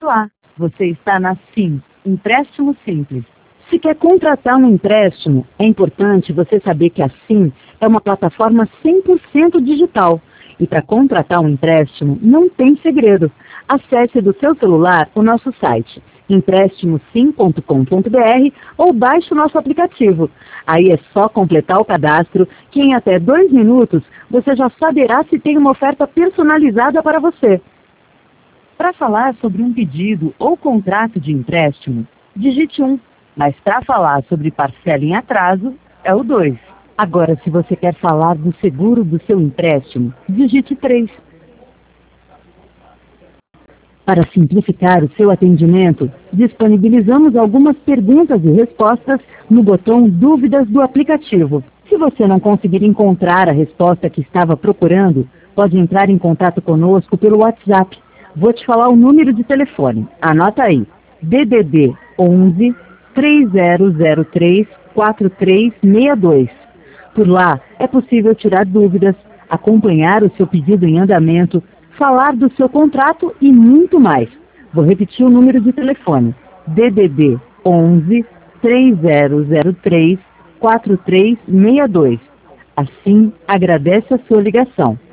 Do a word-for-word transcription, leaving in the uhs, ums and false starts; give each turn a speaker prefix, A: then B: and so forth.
A: Olá, você está na Sim, Empréstimo Simples. Se quer contratar um empréstimo, é importante você saber que a Sim é uma plataforma cem por cento digital. E para contratar um empréstimo, não tem segredo. Acesse do seu celular o nosso site, empréstimo sim ponto com ponto br, ou baixe o nosso aplicativo. Aí é só completar o cadastro, que em até dois minutos você já saberá se tem uma oferta personalizada para você. Para falar sobre um pedido ou contrato de empréstimo, digite um, mas para falar sobre parcela em atraso, é o dois. Agora, se você quer falar do seguro do seu empréstimo, digite três. Para simplificar o seu atendimento, disponibilizamos algumas perguntas e respostas no botão Dúvidas do aplicativo. Se você não conseguir encontrar a resposta que estava procurando, pode entrar em contato conosco pelo WhatsApp. Vou te falar o número de telefone. Anota aí. D D D onze, três zero zero três, quatro três seis dois. Por lá, é possível tirar dúvidas, acompanhar o seu pedido em andamento, falar do seu contrato e muito mais. Vou repetir o número de telefone. D D D onze, três zero zero três, quatro três seis dois. Assim, agradece a sua ligação.